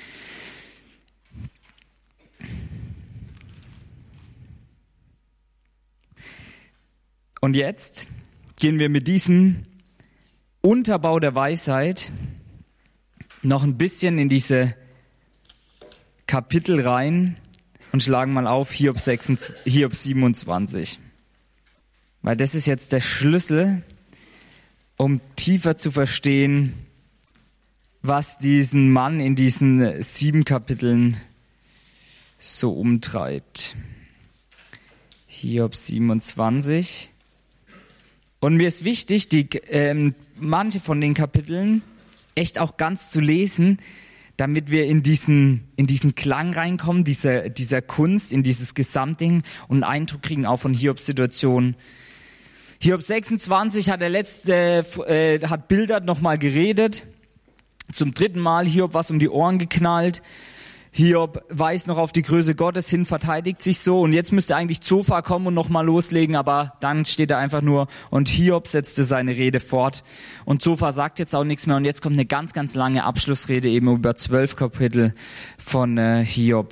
[SPEAKER 2] Und jetzt gehen wir mit diesem Unterbau der Weisheit noch ein bisschen in diese Kapitel rein und schlagen mal auf Hiob siebenundzwanzig. Weil das ist jetzt der Schlüssel, um tiefer zu verstehen, was diesen Mann in diesen sieben Kapiteln so umtreibt. Hiob siebenundzwanzig. Und mir ist wichtig, die, ähm, manche von den Kapiteln echt auch ganz zu lesen, damit wir in diesen, in diesen Klang reinkommen, dieser, dieser Kunst, in dieses Gesamtding und einen Eindruck kriegen auch von Hiobs Situation. Hiob sechsundzwanzig hat der letzte, äh, hat Bildad nochmal geredet. Zum dritten Mal Hiob was um die Ohren geknallt. Hiob weist noch auf die Größe Gottes hin, verteidigt sich so und jetzt müsste eigentlich Zophar kommen und nochmal loslegen, aber dann steht er einfach nur und Hiob setzte seine Rede fort und Zophar sagt jetzt auch nichts mehr und jetzt kommt eine ganz, ganz lange Abschlussrede eben über zwölf Kapitel von äh, Hiob.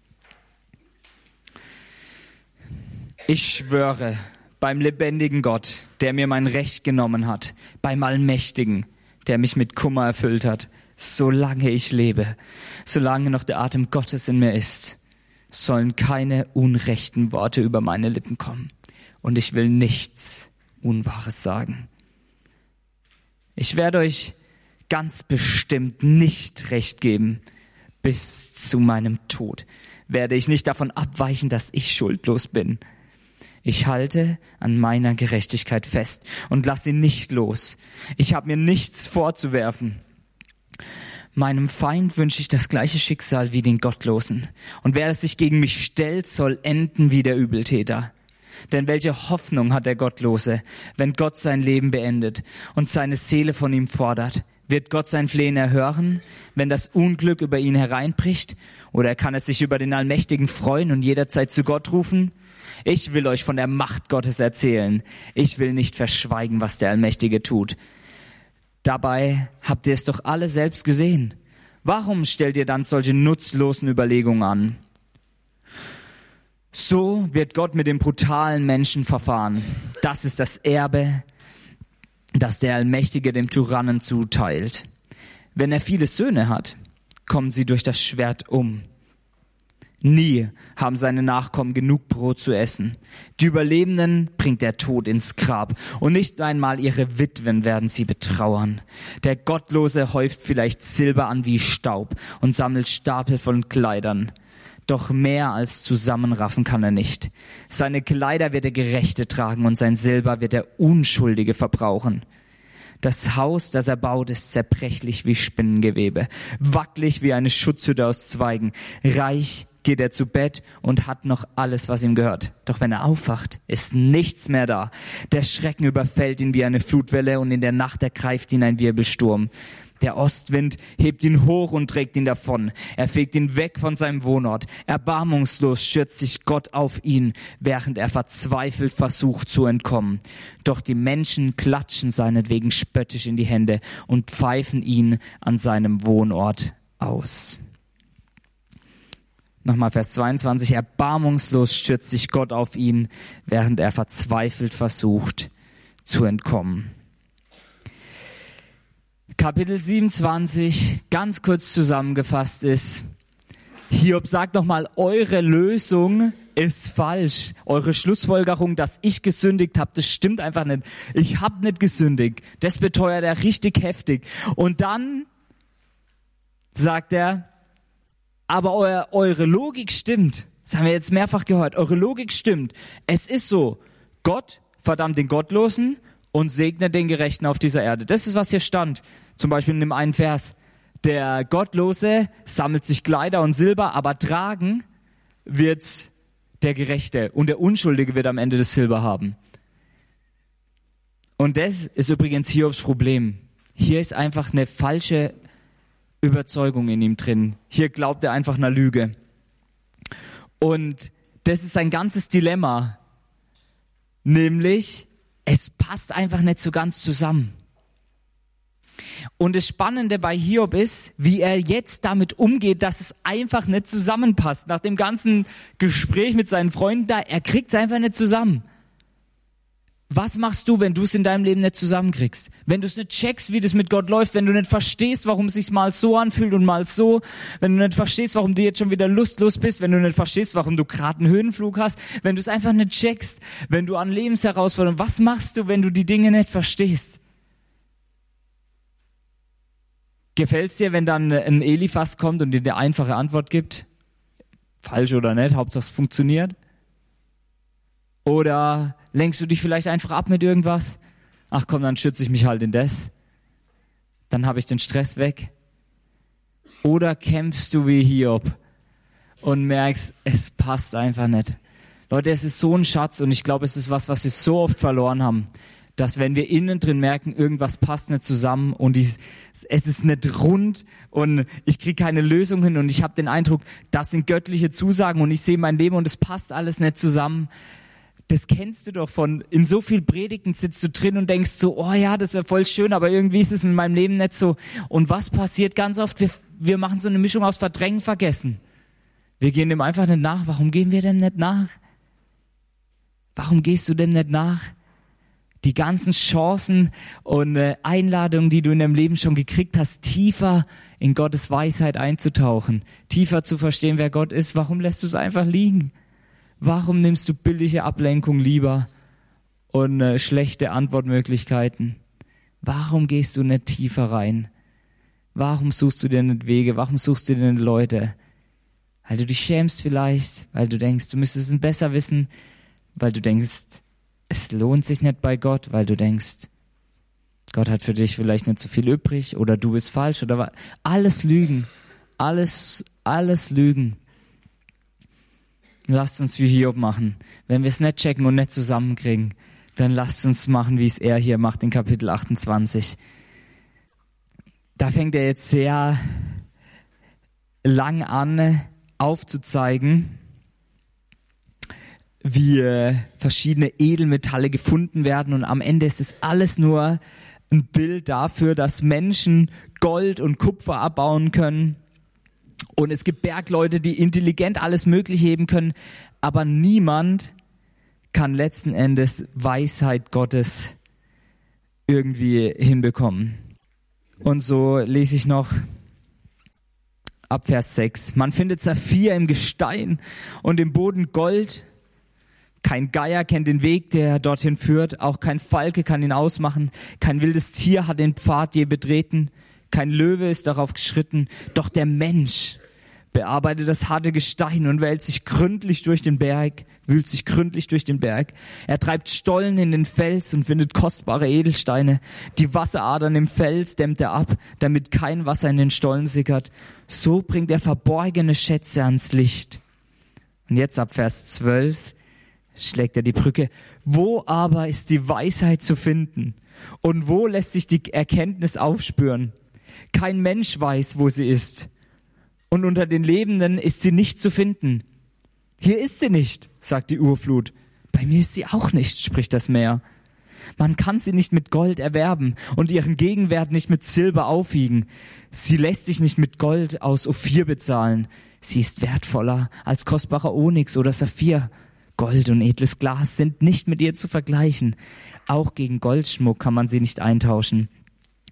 [SPEAKER 2] Ich schwöre beim lebendigen Gott, der mir mein Recht genommen hat, beim Allmächtigen, der mich mit Kummer erfüllt hat, solange ich lebe, solange noch der Atem Gottes in mir ist, sollen keine unrechten Worte über meine Lippen kommen. Und ich will nichts Unwahres sagen. Ich werde euch ganz bestimmt nicht recht geben. Bis zu meinem Tod werde ich nicht davon abweichen, dass ich schuldlos bin. Ich halte an meiner Gerechtigkeit fest und lasse sie nicht los. Ich habe mir nichts vorzuwerfen. Meinem Feind wünsche ich das gleiche Schicksal wie den Gottlosen. Und wer sich gegen mich stellt, soll enden wie der Übeltäter. Denn welche Hoffnung hat der Gottlose, wenn Gott sein Leben beendet und seine Seele von ihm fordert? Wird Gott sein Flehen erhören, wenn das Unglück über ihn hereinbricht? Oder kann er sich über den Allmächtigen freuen und jederzeit zu Gott rufen? Ich will euch von der Macht Gottes erzählen. Ich will nicht verschweigen, was der Allmächtige tut. Dabei habt ihr es doch alle selbst gesehen. Warum stellt ihr dann solche nutzlosen Überlegungen an? So wird Gott mit dem brutalen Menschen verfahren. Das ist das Erbe, das der Allmächtige dem Tyrannen zuteilt. Wenn er viele Söhne hat, kommen sie durch das Schwert um. Nie haben seine Nachkommen genug Brot zu essen. Die Überlebenden bringt der Tod ins Grab und nicht einmal ihre Witwen werden sie betrauern. Der Gottlose häuft vielleicht Silber an wie Staub und sammelt Stapel von Kleidern. Doch mehr als zusammenraffen kann er nicht. Seine Kleider wird der Gerechte tragen und sein Silber wird der Unschuldige verbrauchen. Das Haus, das er baut, ist zerbrechlich wie Spinnengewebe, wackelig wie eine Schutzhütte aus Zweigen, reich geht er zu Bett und hat noch alles, was ihm gehört. Doch wenn er aufwacht, ist nichts mehr da. Der Schrecken überfällt ihn wie eine Flutwelle und in der Nacht ergreift ihn ein Wirbelsturm. Der Ostwind hebt ihn hoch und trägt ihn davon. Er fegt ihn weg von seinem Wohnort. Erbarmungslos stürzt sich Gott auf ihn, während er verzweifelt versucht zu entkommen. Doch die Menschen klatschen seinetwegen spöttisch in die Hände und pfeifen ihn an seinem Wohnort aus. Nochmal Vers zweiundzwanzig. Erbarmungslos stürzt sich Gott auf ihn, während er verzweifelt versucht zu entkommen. Kapitel siebenundzwanzig, ganz kurz zusammengefasst ist, Hiob sagt nochmal, eure Lösung ist falsch. Eure Schlussfolgerung, dass ich gesündigt habe, das stimmt einfach nicht. Ich habe nicht gesündigt. Das beteuert er richtig heftig. Und dann sagt er, aber euer, eure Logik stimmt. Das haben wir jetzt mehrfach gehört. Eure Logik stimmt. Es ist so, Gott verdammt den Gottlosen und segnet den Gerechten auf dieser Erde. Das ist, was hier stand. Zum Beispiel in dem einen Vers. Der Gottlose sammelt sich Kleider und Silber, aber tragen wird der Gerechte. Und der Unschuldige wird am Ende das Silber haben. Und das ist übrigens Hiobs Problem. Hier ist einfach eine falsche Überzeugung in ihm drin. Hier glaubt er einfach einer Lüge. Und das ist sein ganzes Dilemma. Nämlich, es passt einfach nicht so ganz zusammen. Und das Spannende bei Hiob ist, wie er jetzt damit umgeht, dass es einfach nicht zusammenpasst. Nach dem ganzen Gespräch mit seinen Freunden da, er kriegt es einfach nicht zusammen. Was machst du, wenn du es in deinem Leben nicht zusammenkriegst? Wenn du es nicht checkst, wie das mit Gott läuft, wenn du nicht verstehst, warum es sich mal so anfühlt und mal so, wenn du nicht verstehst, warum du jetzt schon wieder lustlos bist, wenn du nicht verstehst, warum du gerade einen Höhenflug hast, wenn du es einfach nicht checkst, wenn du an Lebensherausforderungen, was machst du, wenn du die Dinge nicht verstehst? Gefällt's dir, wenn dann ein Eliphas kommt und dir eine einfache Antwort gibt? Falsch oder nicht, Hauptsache es funktioniert. Oder lenkst du dich vielleicht einfach ab mit irgendwas? Ach komm, dann schütze ich mich halt in das. Dann habe ich den Stress weg. Oder kämpfst du wie Hiob und merkst, es passt einfach nicht. Leute, es ist so ein Schatz und ich glaube, es ist was, was wir so oft verloren haben. Dass wenn wir innen drin merken, irgendwas passt nicht zusammen und die, es ist nicht rund und ich kriege keine Lösung hin und ich habe den Eindruck, das sind göttliche Zusagen und ich sehe mein Leben und es passt alles nicht zusammen. Das kennst du doch von, in so viel Predigten sitzt du drin und denkst so, oh ja, das wäre voll schön, aber irgendwie ist es mit meinem Leben nicht so. Und was passiert ganz oft? Wir, wir machen so eine Mischung aus Verdrängen, Vergessen. Wir gehen dem einfach nicht nach. Warum gehen wir dem nicht nach? Warum gehst du dem nicht nach? Die ganzen Chancen und äh, Einladungen, die du in deinem Leben schon gekriegt hast, tiefer in Gottes Weisheit einzutauchen, tiefer zu verstehen, wer Gott ist. Warum lässt du es einfach liegen? Warum nimmst du billige Ablenkung lieber und äh, schlechte Antwortmöglichkeiten? Warum gehst du nicht tiefer rein? Warum suchst du dir nicht Wege? Warum suchst du dir nicht Leute? Weil du dich schämst vielleicht, weil du denkst, du müsstest es besser wissen, weil du denkst, es lohnt sich nicht bei Gott, weil du denkst, Gott hat für dich vielleicht nicht so viel übrig oder du bist falsch oder was. Alles Lügen. Alles, alles Lügen. Lasst uns wie Hiob machen. Wenn wir es nicht checken und nicht zusammenkriegen, dann lasst uns machen, wie es er hier macht in Kapitel achtundzwanzig. Da fängt er jetzt sehr lang an aufzuzeigen, wie verschiedene Edelmetalle gefunden werden und am Ende ist es alles nur ein Bild dafür, dass Menschen Gold und Kupfer abbauen können und es gibt Bergleute, die intelligent alles Mögliche heben können, aber niemand kann letzten Endes Weisheit Gottes irgendwie hinbekommen. Und so lese ich noch ab Vers sechs. Man findet Saphir im Gestein und im Boden Gold. Kein Geier kennt den Weg, der dorthin führt. Auch kein Falke kann ihn ausmachen. Kein wildes Tier hat den Pfad je betreten. Kein Löwe ist darauf geschritten. Doch der Mensch bearbeitet das harte Gestein und wälzt sich gründlich durch den Berg, wühlt sich gründlich durch den Berg. Er treibt Stollen in den Fels und findet kostbare Edelsteine. Die Wasseradern im Fels dämmt er ab, damit kein Wasser in den Stollen sickert. So bringt er verborgene Schätze ans Licht. Und jetzt ab Vers zwölf schlägt er die Brücke. Wo aber ist die Weisheit zu finden? Und wo lässt sich die Erkenntnis aufspüren? Kein Mensch weiß, wo sie ist. Und unter den Lebenden ist sie nicht zu finden. Hier ist sie nicht, sagt die Urflut. Bei mir ist sie auch nicht, spricht das Meer. Man kann sie nicht mit Gold erwerben und ihren Gegenwert nicht mit Silber aufwiegen. Sie lässt sich nicht mit Gold aus Ophir bezahlen. Sie ist wertvoller als kostbarer Onyx oder Saphir. Gold und edles Glas sind nicht mit ihr zu vergleichen. Auch gegen Goldschmuck kann man sie nicht eintauschen.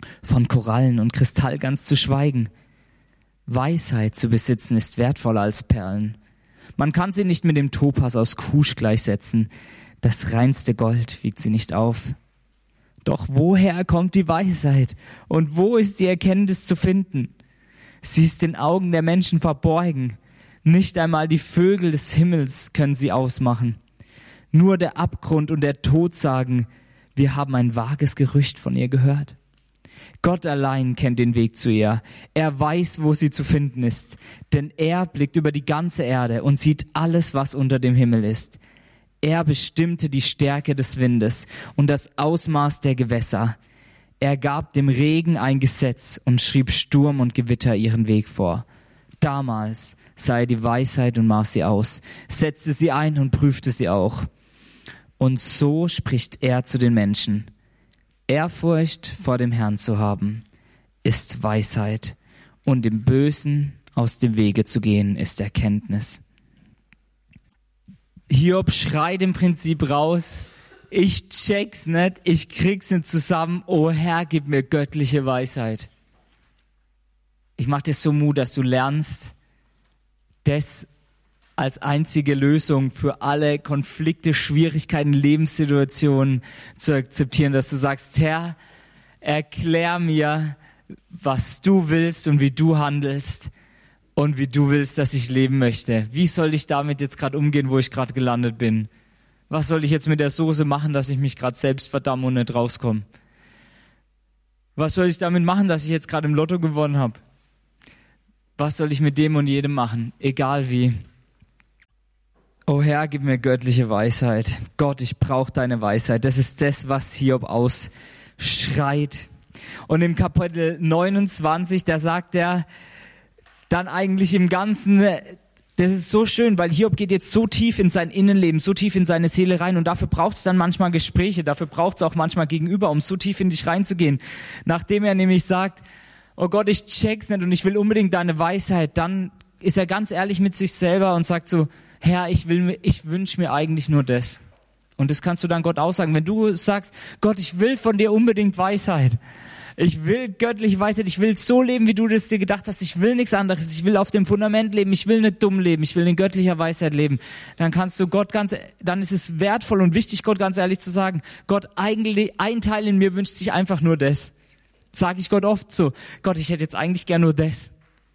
[SPEAKER 2] von Korallen und Kristall ganz zu schweigen. Weisheit zu besitzen ist wertvoller als Perlen. Man kann sie nicht mit dem Topas aus Kusch gleichsetzen. Das reinste Gold wiegt sie nicht auf. Doch woher kommt die Weisheit? Und wo ist die Erkenntnis zu finden? Sie ist den Augen der Menschen verborgen. Nicht einmal die Vögel des Himmels können sie ausmachen. Nur der Abgrund und der Tod sagen, wir haben ein vages Gerücht von ihr gehört. Gott allein kennt den Weg zu ihr. Er weiß, wo sie zu finden ist. Denn er blickt über die ganze Erde und sieht alles, was unter dem Himmel ist. Er bestimmte die Stärke des Windes und das Ausmaß der Gewässer. Er gab dem Regen ein Gesetz und schrieb Sturm und Gewitter ihren Weg vor. Damals sah er die Weisheit und maß sie aus, setzte sie ein und prüfte sie auch. Und so spricht er zu den Menschen. Ehrfurcht vor dem Herrn zu haben, ist Weisheit, und dem Bösen aus dem Wege zu gehen, ist Erkenntnis. Hiob schreit im Prinzip raus, ich check's nicht, ich krieg's nicht zusammen, oh Herr, gib mir göttliche Weisheit. Ich mach dir so Mut, dass du lernst, das als einzige Lösung für alle Konflikte, Schwierigkeiten, Lebenssituationen zu akzeptieren, dass du sagst, Herr, erklär mir, was du willst und wie du handelst und wie du willst, dass ich leben möchte. Wie soll ich damit jetzt gerade umgehen, wo ich gerade gelandet bin? Was soll ich jetzt mit der Soße machen, dass ich mich gerade selbst verdamme und nicht rauskomme? Was soll ich damit machen, dass ich jetzt gerade im Lotto gewonnen habe? Was soll ich mit dem und jedem machen? Egal wie. Oh Herr, gib mir göttliche Weisheit. Gott, ich brauche deine Weisheit. Das ist das, was Hiob ausschreit. Und im Kapitel neunundzwanzig, da sagt er dann eigentlich im Ganzen, das ist so schön, weil Hiob geht jetzt so tief in sein Innenleben, so tief in seine Seele rein, und dafür braucht es dann manchmal Gespräche, dafür braucht es auch manchmal Gegenüber, um so tief in dich reinzugehen. Nachdem er nämlich sagt, oh Gott, ich check's nicht und ich will unbedingt deine Weisheit, dann ist er ganz ehrlich mit sich selber und sagt so, Herr, ich will, ich wünsche mir eigentlich nur das. Und das kannst du dann Gott aussagen. Wenn du sagst, Gott, ich will von dir unbedingt Weisheit. Ich will göttliche Weisheit. Ich will so leben, wie du das dir gedacht hast. Ich will nichts anderes. Ich will auf dem Fundament leben. Ich will nicht dumm leben. Ich will in göttlicher Weisheit leben. Dann kannst du Gott ganz, dann ist es wertvoll und wichtig, Gott ganz ehrlich zu sagen, Gott, eigentlich, ein Teil in mir wünscht sich einfach nur das. Sage ich Gott oft so. Gott, ich hätte jetzt eigentlich gern nur das.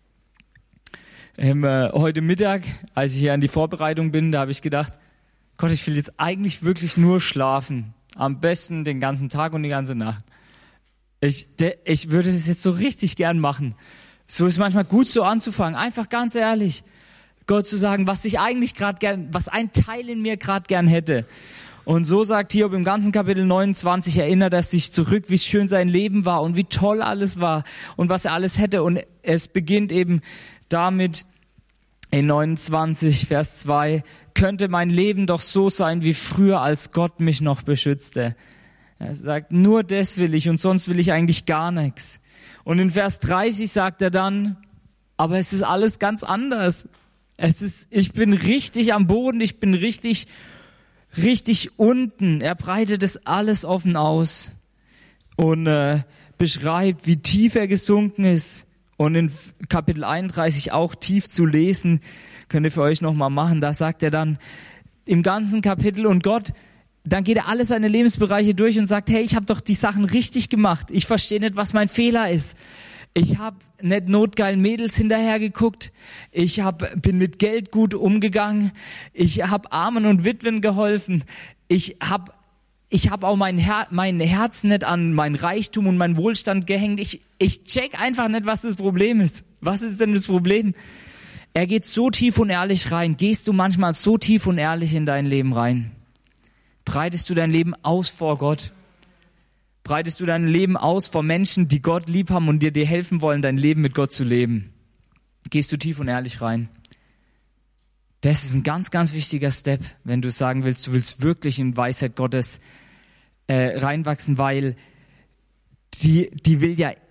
[SPEAKER 2] Ähm, äh, heute Mittag, als ich hier an die Vorbereitung bin, da habe ich gedacht, Gott, ich will jetzt eigentlich wirklich nur schlafen. Am besten den ganzen Tag und die ganze Nacht. Ich, de, ich würde das jetzt so richtig gern machen. So ist manchmal gut so anzufangen, einfach ganz ehrlich. Gott zu sagen, was ich eigentlich gerade gern, was ein Teil in mir gerade gern hätte. Und so sagt Hiob im ganzen Kapitel neunundzwanzig, erinnert er sich zurück, wie schön sein Leben war und wie toll alles war und was er alles hätte. Und es beginnt eben damit in neunundzwanzig, Vers zwei, könnte mein Leben doch so sein wie früher, als Gott mich noch beschützte. Er sagt, nur das will ich und sonst will ich eigentlich gar nichts. Und in Vers dreißig sagt er dann, aber es ist alles ganz anders. Es ist, ich bin richtig am Boden, ich bin richtig, richtig unten. Er breitet es alles offen aus und äh, beschreibt, wie tief er gesunken ist. Und in Kapitel einunddreißig auch tief zu lesen, könnt ihr für euch nochmal machen. Da sagt er dann im ganzen Kapitel, und Gott, dann geht er alle seine Lebensbereiche durch und sagt, hey, ich habe doch die Sachen richtig gemacht. Ich verstehe nicht, was mein Fehler ist. Ich habe nicht notgeilen Mädels hinterher geguckt. Ich hab, bin mit Geld gut umgegangen. Ich habe Armen und Witwen geholfen. Ich habe Ich habe auch mein, Her- mein Herz nicht an mein Reichtum und meinen Wohlstand gehängt. Ich, ich check einfach nicht, was das Problem ist. Was ist denn das Problem? Er geht so tief und ehrlich rein. Gehst du manchmal so tief und ehrlich in dein Leben rein? Breitest du dein Leben aus vor Gott? Breitest du dein Leben aus vor Menschen, die Gott lieb haben und dir, dir helfen wollen, dein Leben mit Gott zu leben? Gehst du tief und ehrlich rein? Das ist ein ganz, ganz wichtiger Step, wenn du sagen willst, du willst wirklich in Weisheit Gottes äh, reinwachsen, weil die, die will ja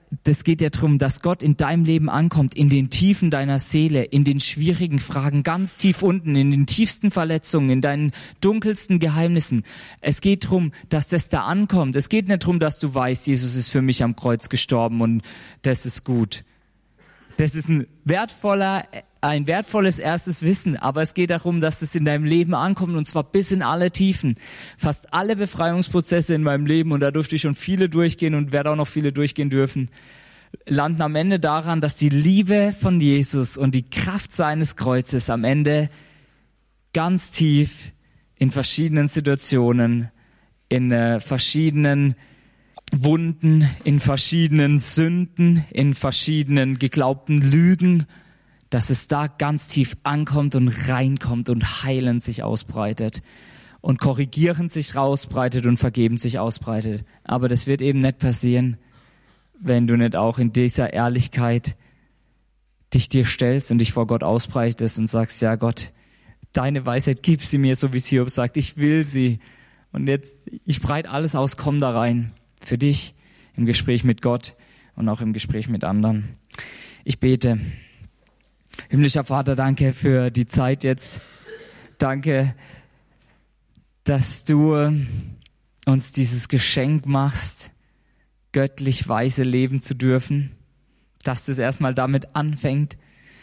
[SPEAKER 2] das geht ja darum, dass Gott in deinem Leben ankommt, in den Tiefen deiner Seele, in den schwierigen Fragen, ganz tief unten, in den tiefsten Verletzungen, in deinen dunkelsten Geheimnissen. Es geht darum, dass das da ankommt. Es geht nicht darum, dass du weißt, Jesus ist für mich am Kreuz gestorben und das ist gut. Das ist ein wertvoller, ein wertvolles erstes Wissen, aber es geht darum, dass es in deinem Leben ankommt und zwar bis in alle Tiefen. Fast alle Befreiungsprozesse in meinem Leben, und da durfte ich schon viele durchgehen und werde auch noch viele durchgehen dürfen, landen am Ende daran, dass die Liebe von Jesus und die Kraft seines Kreuzes am Ende ganz tief in verschiedenen Situationen, in äh, verschiedenen Wunden, in verschiedenen Sünden, in verschiedenen geglaubten Lügen, dass es da ganz tief ankommt und reinkommt und heilend sich ausbreitet und korrigierend sich rausbreitet und vergebend sich ausbreitet. Aber das wird eben nicht passieren, wenn du nicht auch in dieser Ehrlichkeit dich dir stellst und dich vor Gott ausbreitest und sagst, ja Gott, deine Weisheit, gib sie mir, so wie es Hiob sagt, ich will sie. Und jetzt, ich breite alles aus, komm da rein. Für dich im Gespräch mit Gott und auch im Gespräch mit anderen. Ich bete. Himmlischer Vater, danke für die Zeit jetzt. Danke, dass du uns dieses Geschenk machst, göttlich weise leben zu dürfen. Dass das erstmal damit anfängt,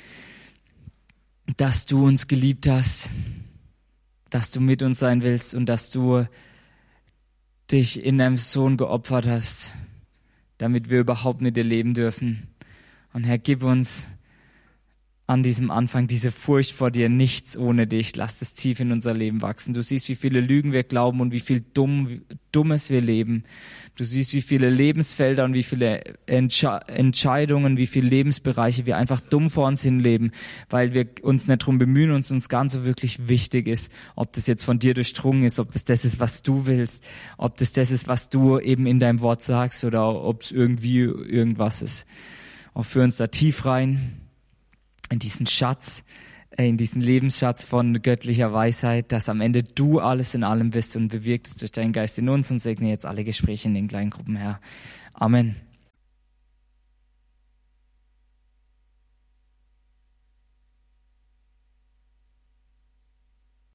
[SPEAKER 2] dass du uns geliebt hast, dass du mit uns sein willst und dass du dich in deinem Sohn geopfert hast, damit wir überhaupt mit dir leben dürfen. Und Herr, gib uns an diesem Anfang diese Furcht vor dir, nichts ohne dich. Lass es tief in unser Leben wachsen. Du siehst, wie viele Lügen wir glauben und wie viel Dumm, Dummes wir leben. Du siehst, wie viele Lebensfelder und wie viele Entsche- Entscheidungen, wie viele Lebensbereiche wir einfach dumm vor uns hinleben, weil wir uns nicht darum bemühen und es uns gar nicht so wirklich wichtig ist, ob das jetzt von dir durchdrungen ist, ob das das ist, was du willst, ob das das ist, was du eben in deinem Wort sagst oder ob es irgendwie irgendwas ist. Und führ uns da tief rein in diesen Schatz, in diesen Lebensschatz von göttlicher Weisheit, dass am Ende du alles in allem bist und bewirkt es durch deinen Geist in uns und segne jetzt alle Gespräche in den kleinen Gruppen, Herr. Amen.